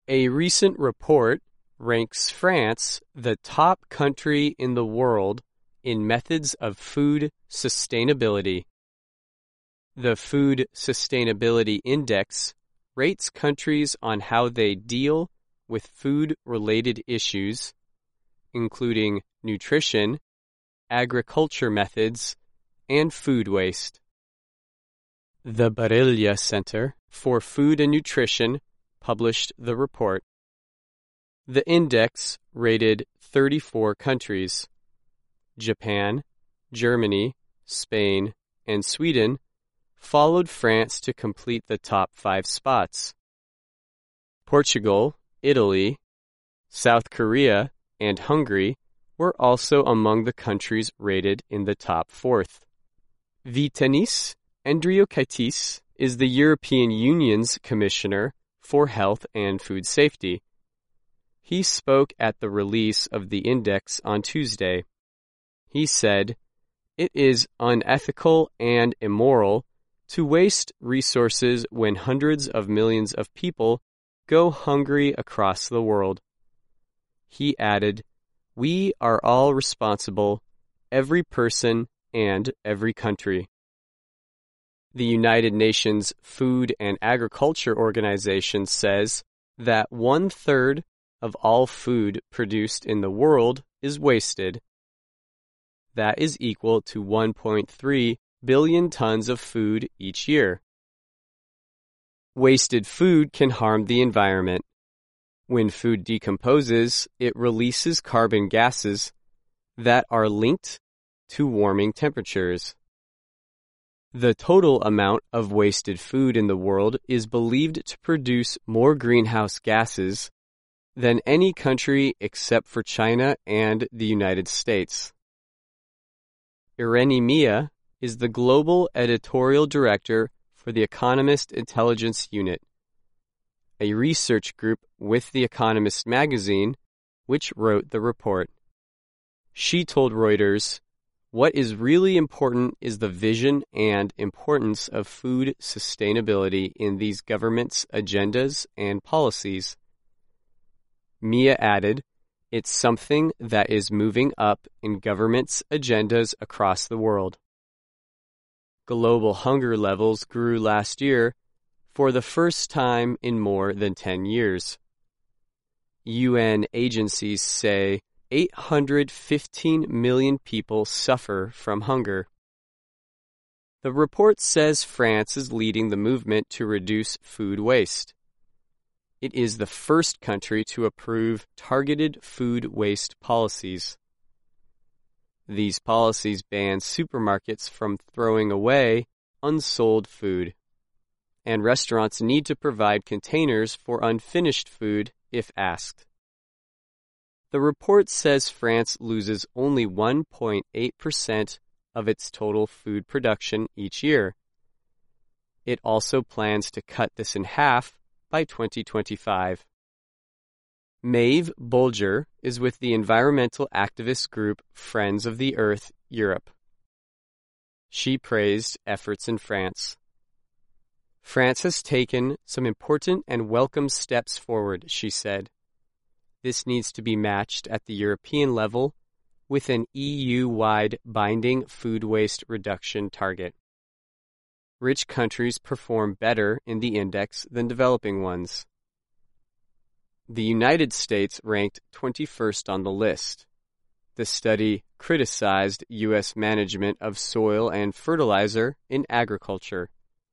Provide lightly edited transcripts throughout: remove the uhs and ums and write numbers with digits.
A recent report ranks France the top country in the world in methods of food sustainability. The Food Sustainability Index rates countries on how they deal with food-related issues, including nutrition, agriculture methods, and food waste. The Barilla Center for Food and Nutrition published the report. The index rated 34 countries. Japan, Germany, Spain, and Sweden followed France to complete the top 5 spots. Portugal, Italy, South Korea, and Hungary were also among the countries rated in the top 4th. Vytenis Andriukaitis is the European Union's Commissioner for Health and Food Safety. He spoke at the release of the index on Tuesday. He said, "It is unethical and immoral to waste resources when hundreds of millions of people go hungry across the world." He added, "We are all responsible, every person and every country." The United Nations Food and Agriculture Organization says that 1/3 of all food produced in the world is wasted. That is equal to 1.3 billion tons of food each year. Wasted food can harm the environment. When food decomposes, it releases carbon gases that are linked to warming temperatures. The total amount of wasted food in the world is believed to produce more greenhouse gases than any country except for China and the United States. Irene Mia is the global editorial director for the Economist Intelligence Unit, a research group with The Economist magazine, which wrote the report. She told Reuters, "What is really important is the vision and importance of food sustainability in these governments' agendas and policies." Mia added, "It's something that is moving up in governments' agendas across the world." Global hunger levels grew last year for the first time in more than 10 years. UN agencies say 815 million people suffer from hunger. The report says France is leading the movement to reduce food waste. It is the first country to approve targeted food waste policies. These policies ban supermarkets from throwing away unsold food, and restaurants need to provide containers for unfinished food if asked. The report says France loses only 1.8% of its total food production each year. It also plans to cut this in half by 2025. Maeve Bolger is with the environmental activist group Friends of the Earth Europe. She praised efforts in France. "France has taken some important and welcome steps forward," she said. "This needs to be matched at the European level with an EU-wide binding food waste reduction target." Rich countries perform better in the index than developing ones. The United States ranked 21st on the list. The study criticized U.S. management of soil and fertilizer in agriculture.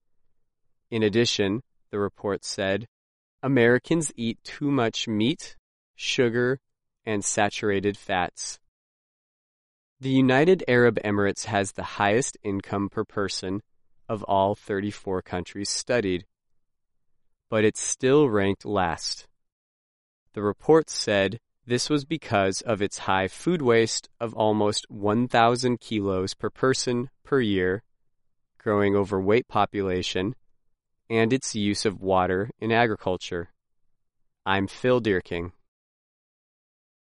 In addition, the report said, Americans eat too much meat, sugar, and saturated fats. The United Arab Emirates has the highest income per person of all 34 countries studied, but it's still ranked last. The report said this was because of its high food waste of almost 1,000 kilos per person per year, growing overweight population, and its use of water in agriculture. I'm Phil Dierking.